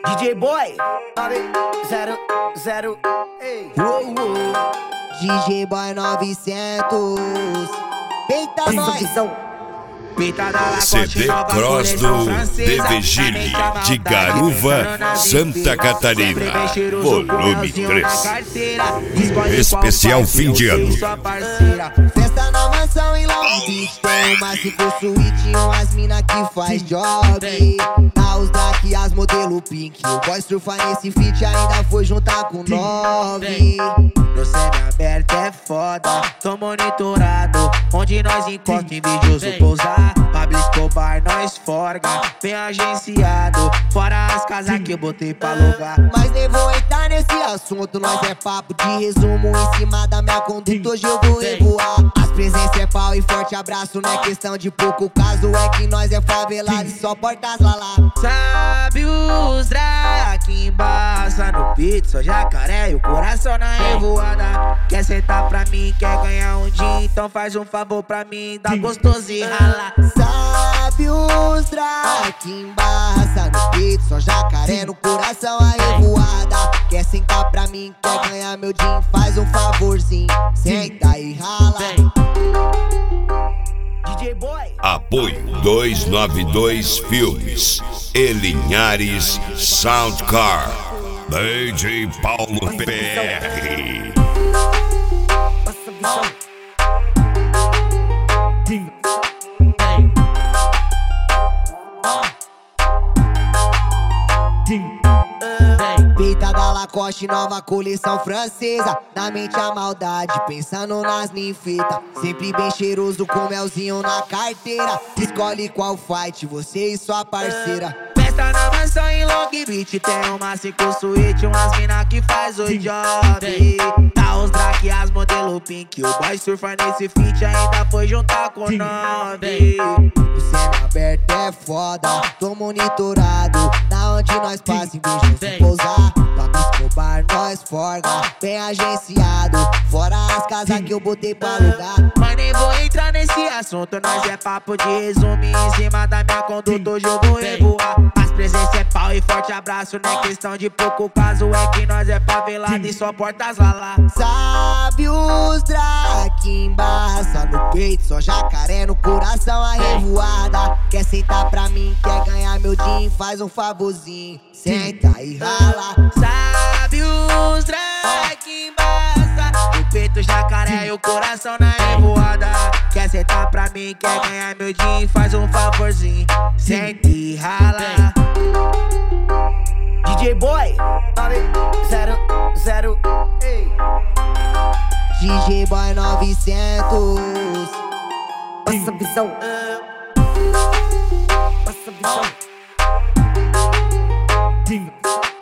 DJ Boy 900. DJ Boy 900. Peita nós. CD Cross do DVGile de Garuva, Santa Catarina, volume 3. Especial fim de ano. Festa na mansão em Long Beach. Tem uma 5 suíte e umas mina que faz job. Na os Drake, as modelo pink. O boy surfa nesse feat ainda foi juntar com 9. No semi-aberto é foda, tô monitorado. Onde nós encosta invidioso pousar. Pablo Escobar, nós forga, bem agenciado. Fora as casas que eu botei pra alugar. Mas nem vou entrar nesse assunto, nós é papo de resumo. Em cima da minha conduta hoje eu vou revoar. As presenças é pau e forte abraço. Não é questão de pouco caso, é que nós é favelado e só portas lá. Sabe os Drake embaça no peito, só jacaré e o coração na revoada. Quer sentar pra mim, quer ganhar um dia, então faz um favor pra mim, dá gostoso e rala. Sabe os Drake embaça no peito, só jacaré no coração a revoada. Quer sentar pra mim, quer ganhar meu din, faz um favorzinho, senta e rala. DJ Boy. Apoio 292 Filmes e Linhares Soundcar. DJ Paulo PR. Passa visão. Peita da Lacoste, nova coleção francesa. Na mente a maldade, pensando nas ninfetas. Sempre bem cheiroso com melzinho na carteira. Escolhe qual fight, você e sua parceira. Festa na mansão em Long Beach. Tem uma 5 suíte, umas mina que faz o job. Tá os Drake, as modelo pink. O boy surfa nesse feat ainda foi juntar com 9. O céu aberto é foda, tô monitorado. Na onde nós passa, em vez de pousar. Pablo Escobar, nós forga, bem agenciado. Fora as casas que eu botei pra alugar. Mas nem vou entrar nesse assunto, nós é papo de resumo. Em cima da minha conduta hoje eu vou revoar. As presenças é pau e forte abraço. Não é questão de pouco caso, é que nós é favelado e só portas lá. Sabe os Drake embaça no peito, só jacaré no coração a revoada. Quer sentar pra mim, quer ganhar meu din, faz um favorzinho, senta e rala. Sabe os Drake embaça no peito, jacaré e o coração na revoada. Quer sentar pra mim, quer ganhar meu din, faz um favorzinho, senta e rala. DJ Boy 900. DJ Boy 900. Passa visão. Passa visão.